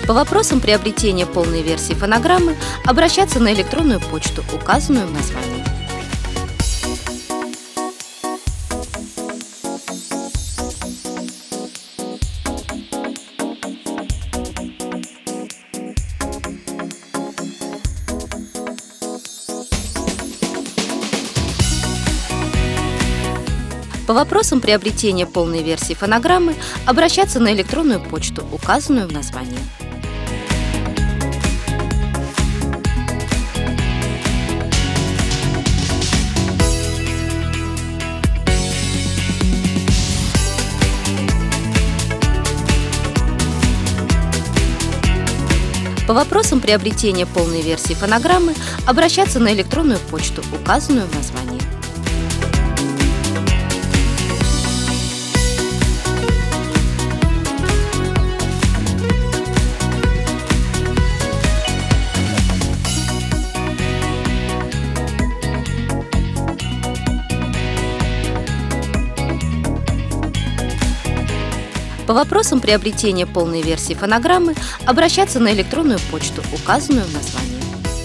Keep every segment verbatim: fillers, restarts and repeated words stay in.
По вопросам приобретения полной версии фонограммы обращаться на электронную почту, указанную в названии. По вопросам приобретения полной версии фонограммы обращаться на электронную почту, указанную в названии. По вопросам приобретения полной версии фонограммы обращаться на электронную почту, указанную в названии. По вопросам приобретения полной версии фонограммы обращаться на электронную почту, указанную в названии.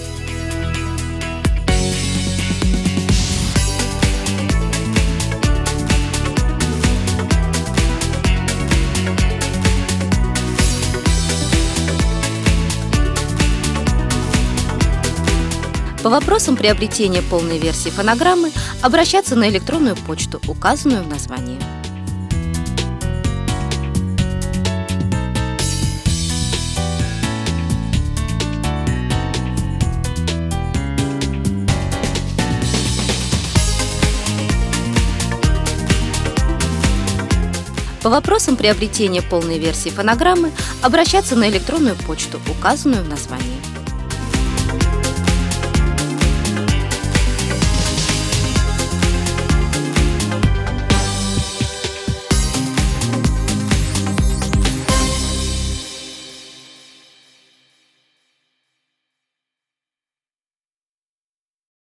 По вопросам приобретения полной версии фонограммы обращаться на электронную почту, указанную в названии. По вопросам приобретения полной версии фонограммы обращаться на электронную почту, указанную в названии.